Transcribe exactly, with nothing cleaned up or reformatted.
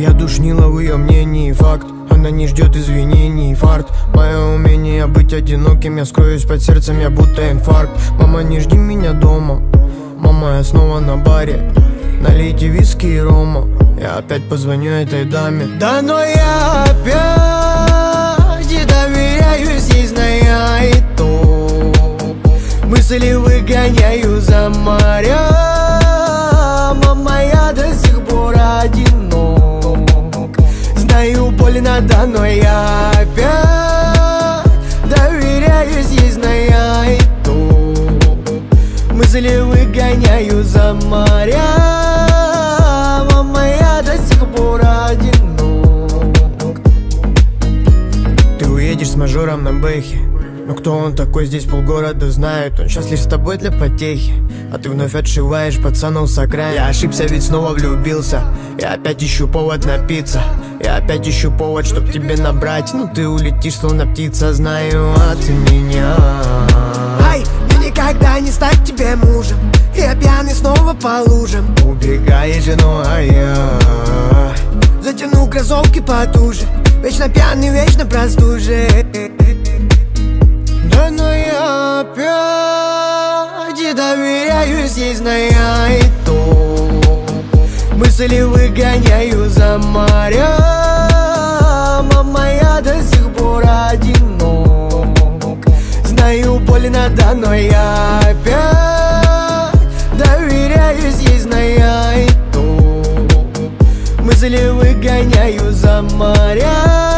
Я душнила в ее мнении, факт. Она не ждет извинений, фарт. Мое умение быть одиноким, я скроюсь под сердцем, я будто инфаркт. Мама, не жди меня дома, мама, я снова на баре. Налейте виски и рома, я опять позвоню этой даме. Да но я опять и доверяюсь, ей зная и то. Мысли выгоняю за моря. Мама, я до сих пор одинок. Знаю, больно, да, но я опять доверяюсь, ей зная и то. Мысли выгоняю за моря. Мама, я до сих пор одинок. Ты уедешь с мажором на бэхе, но кто он такой, здесь полгорода знают. Он счастлив с тобой для потехи, а ты вновь отшиваешь пацанов с окраин. Я ошибся, ведь снова влюбился. Я опять ищу повод напиться. Я опять ищу повод, чтоб тебе набрать. Ну ты улетишь, словно птица, знаю от меня. Ай, мне никогда не стать тебе мужем. Я пьяный снова по лужам. Убегаешь, ну а я затяну кроссовки потуже. Вечно пьяный, вечно простужен. Да но я опять и доверяюсь, ей зная и то. Мысли выгоняю за моря. Мама, я до сих пор одинок. Знаю, больно, да, но я опять доверяюсь, ей зная и то. Мысли выгоняю за моря.